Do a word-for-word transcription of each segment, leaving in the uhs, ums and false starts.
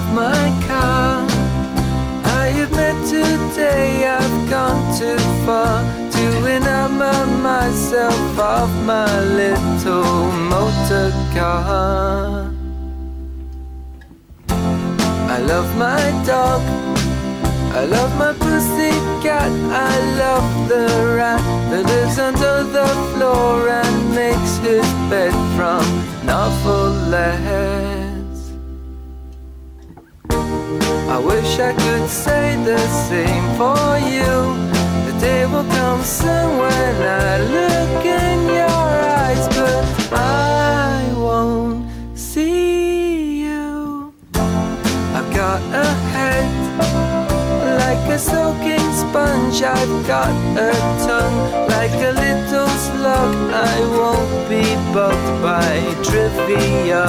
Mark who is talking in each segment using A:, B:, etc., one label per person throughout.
A: my car. I admit today I've gone too far to enamor myself of my little motor car. I love my dog, I love my pussycat, I love the rat that lives under the floor and makes his bed from novelettes. I wish I could say the same for you. The day will come soon when I look in your eyes, but I won't see you. I've got a head like a soaking sponge, I've got a tongue like a little slug. I won't be bugged by trivia.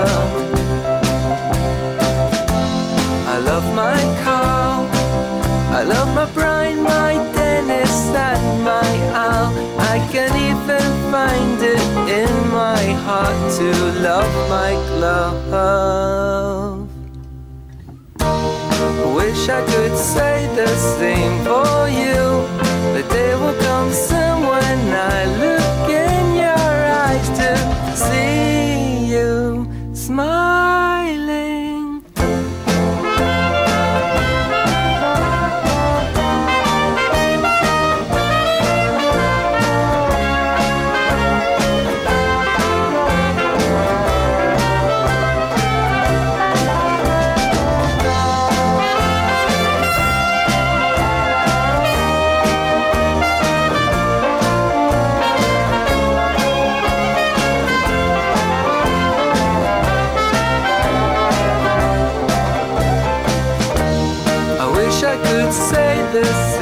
A: I love my car, I love my Brian, my Dennis and my Al. I can even find it in my heart to love my glove. I wish I could say the same for you. The day will come soon when I look in your eyes to see you smiling. I wish I could say the same